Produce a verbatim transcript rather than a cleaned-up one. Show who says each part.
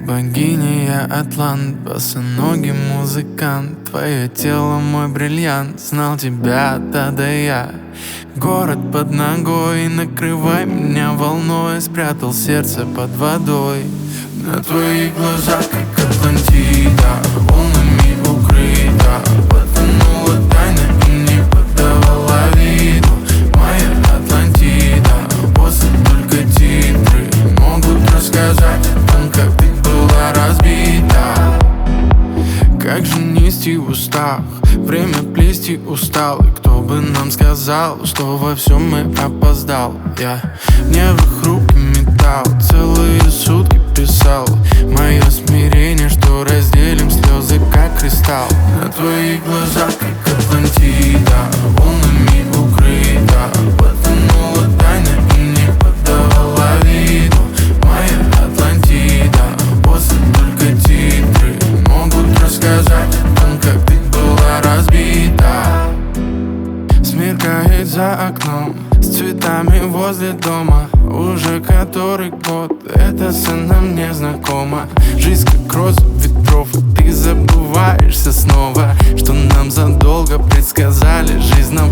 Speaker 1: богиня, я атлант, босоногий музыкант. Твое тело мой бриллиант, знал тебя да да я. Город под ногой, накрывай меня волной. Спрятал сердце под водой. На твоих глазах, как Атлантида, волнами укрыта. Потонула тайна и не подавала виду. Моя Атлантида, после только титры могут рассказать о том, как ты была разбита. Как же нести в устах, время плести устал. И кто бы нам сказал, что во всем мы опоздал. Я в нервах руки метал, целые сутки писал. Мое смирение, что разделим слезы, как кристалл. На твоих глазах, как Атлантида, волнами укрыта. Потонула тайна и не подавала виду. Моя Атлантида, после только титры могут рассказать о том, как ты была разбита. Смеркает за окном, с цветами возле дома. Уже который год эта сцена мне знакома. Жизнь как роза ветров, ты забываешься снова. Что нам задолго предсказали, жизнь нам